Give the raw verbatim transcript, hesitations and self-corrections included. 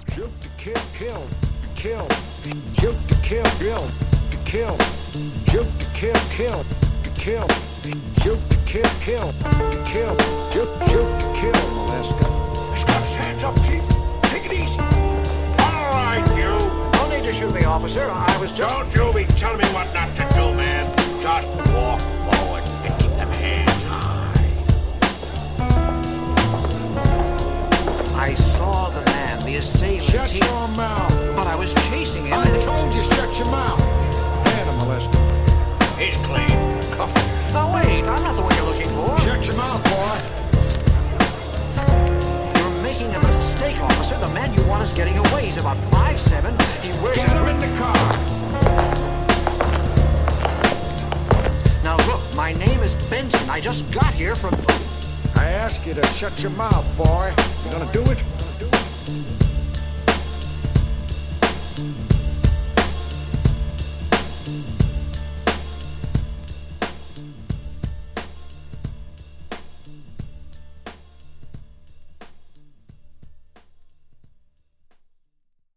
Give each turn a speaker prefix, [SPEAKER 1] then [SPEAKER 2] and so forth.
[SPEAKER 1] Shoot to kill, kill, to kill. Shoot to kill, kill, to kill. Shoot to kill, kill, to kill. Shoot to kill, kill, to kill. Shoot, shoot to kill, Alaska.
[SPEAKER 2] He's got his hands up, Chief. Take it easy.
[SPEAKER 3] All right, you.
[SPEAKER 2] No need to shoot me, officer. I was just...
[SPEAKER 3] Don't you be telling me what not to do, man. Just walk forward and keep them hands high.
[SPEAKER 2] I saw the man, the assailant.
[SPEAKER 1] Shut
[SPEAKER 2] he...
[SPEAKER 1] your mouth.
[SPEAKER 2] But I was chasing him
[SPEAKER 1] I
[SPEAKER 2] and...
[SPEAKER 1] told you, shut your mouth. Hand him, Alaska.
[SPEAKER 3] He's clean.
[SPEAKER 1] Cuff him.
[SPEAKER 2] Now wait, I'm not the one you're looking for.
[SPEAKER 1] Shut your mouth, boy.
[SPEAKER 2] You're making a mistake, officer. The man you want is getting away. He's about five seven. He wears
[SPEAKER 1] Get
[SPEAKER 2] a...
[SPEAKER 1] him in the car.
[SPEAKER 2] Now look, my name is Benson. I just got here from...
[SPEAKER 1] I ask you to shut your mouth, boy. You gonna do it? Gonna do it?